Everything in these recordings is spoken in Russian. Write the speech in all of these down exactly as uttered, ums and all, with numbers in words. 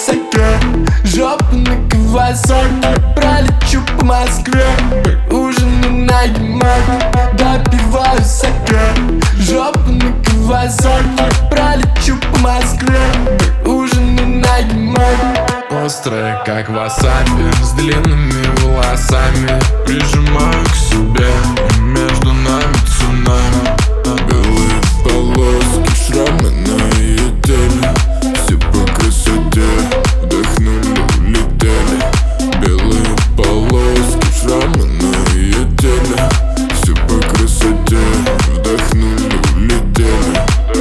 саке, жопу на Кавасаки. Пролечу по Москве, ужины на Ямайке. Допиваю саке, жопу на Кавасаки. Пролечу по Москве, ужины на Ямайке. Острая, как васаби, с длинными волосами. Прижимаю к себе, между нами цунами. Белые полоски, шрамы на ее теле. Все по красоте, вдохнули, улетели. Белые полоски, шрамы на ее теле. Все по красоте, вдохнули, улетели.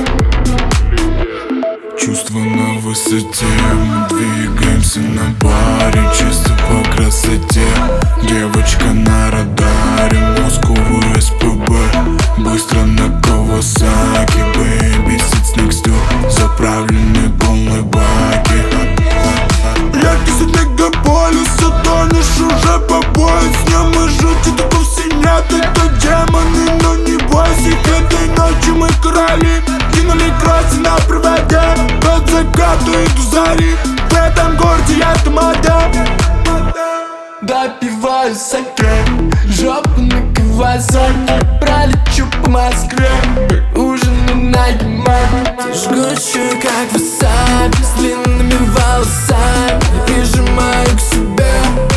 Чувства на высоте, мы двигаемся на паре. Чисто по красоте, девочка на радаре. Москву СПБ, быстро на Кавасаки. Baby, sits next to, заправлены полные баки. Яркий свет мегаполиса, тонешь уже по пояс. С ним и жуть, и такого все нет. Это демоны, но не бойся. Этой ночью мы короли, кинули красный на проводе. От заката и до зари, в этом городе я тамада. Допиваю саке, жопу на Кавасаки. Пролечу по Москве, ужины на Ямайке. Жгучую, как васаби, с длинными волосами. Прижимаю к себе,